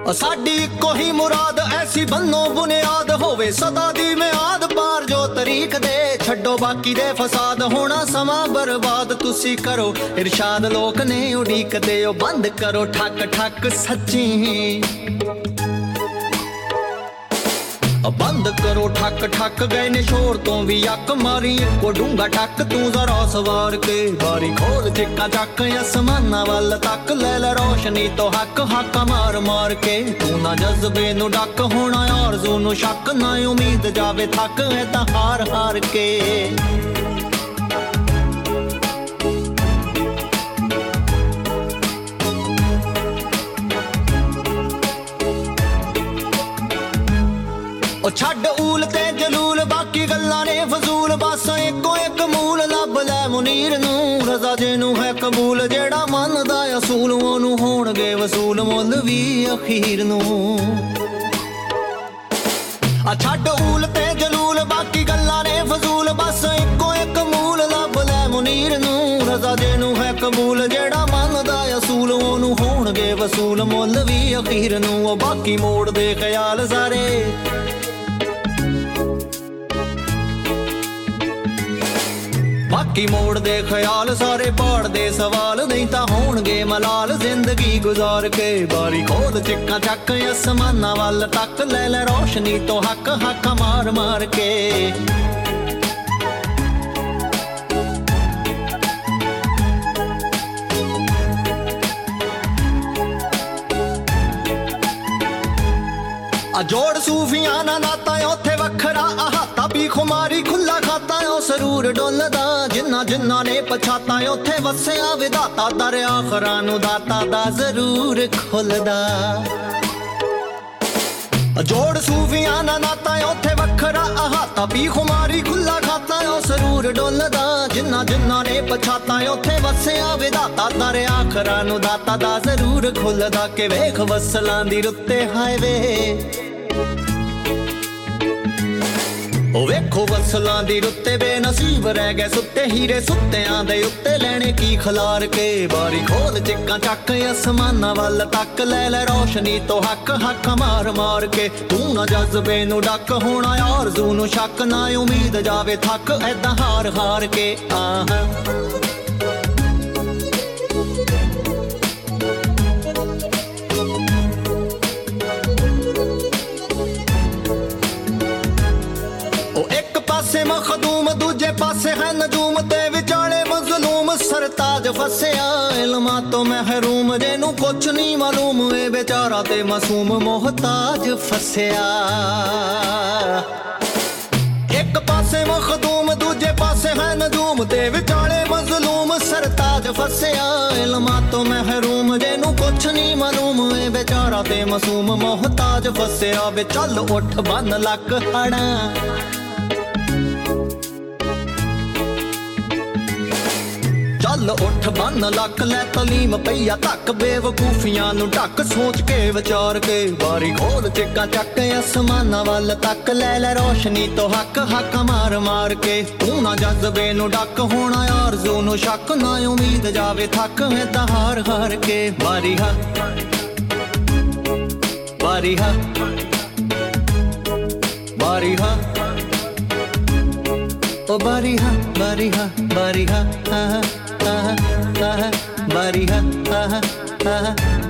साडी इक्को ही मुराद ऐसी बन्नो बुनियाद होवे सदा दी मियाद पार जो तरीक दे छड्डो बाकी दे फसाद होना समा बर्बाद तुसी करो इरशाद लोक ने उड़ीक दे ओ बंद करो ठक ठक सच्ची बंद करो ठक ठक गए ने शोर तो भी अक मारी इक्को डूंगा ठक तू जरा सवार के बारी खोल चिक्का चक आसमाना वाल तक ले ले रोशनी तो हक हक मार मार के तू ना जज्बे नु डक होना आरज़ू नु शक ना उम्मीद जावे थक ऐ हार हार के छड्ड ऊल ते जलूल बाकी गल्लां ने फजूल बस इक्को एक मूल लभ लै मुनीर नू रज़ा जिनू है कबूल जेड़ा मनदा असूल ओनू होणगे वसूल मुल भी अखीर नू छड्ड ऊल ते जलूल बाकी गल्लां ने फजूल बस इक्को एक मूल लभ लै मुनीर नू रज़ा जिनू है कबूल जेड़ा मनदा असूल ओनू होणगे वसूल मुल भी अखीर नू बाकी मोड़ दे ख्याल सारे बाकी मोड़ दे ख्याल सारे पाड़ दे सवाल नहीं ता होणगे मलाल जिंदगी गुजार के बारी खोल चिक्का चक आसमाना वाल तक ले ले रोशनी तो हक हक मार मार के जोड़ सूफियां ना नाता उथे वखरा अहाता भी खुमारी खुला खाता सरूर डोलदा जिन्ना जिन्ना ने पछाता उथे वसया विधाता दर आखरा नु दाता दा जरूर खुलदा जोड़ सूफियां ना नाता उथे वखरा अहाता भी खुमारी खुला खाता सरूर डोलदा जिन्ना जिन्ना ने पछाता उथे वसया विधाता दर आखरा नु दाता दा जरूर खुलदा के वेख वसलां दी रुत्ते हाय वे वेखो वसलां दी रुत्ते बेनसीब रह गए सुत्ते हीरे सुत्तियां दे उत्ते लैने की खलार के बारी खोल चिक्का चक आसमाना वाल तक ले ले रोशनी तो हक हक मार मार के तू ना जज्बे नु डक होना आरज़ू नु शक ना उम्मीद जावे थक ऐदा हार हार के मखदूम दूजे पासे है नजूम ते विचाले मजलूम सरताज फसया इल्मा तो महरूम जेनू कुछ नहीं मालूम ए बेचारा ते मासूम मोहताज फसया एक पासे मखदूम दूजे पासे है नजूम ते विचाले मजलूम सरताज फसया इल्मा तो महरूम जेनू कुछ नहीं मालूम ए बेचारा ते मासूम मोहताज फसया वे चल उठ बन लक हड़ा चल उठ बन लक लै तलीम पईया तक बेवकूफियां नु ढक सोच के विचार के बारी खोल चिक्का चक आसमाना वाल तक ले ले रोशनी तो हक हक मार मार के तू ना जज्बे नु डक होना आरज़ू नु शक ना उम्मीद जावे थक ऐदा हार हार के बारी हा बारी हा बारी हा ओ बारी हा बारी हा बारी हा बारी हा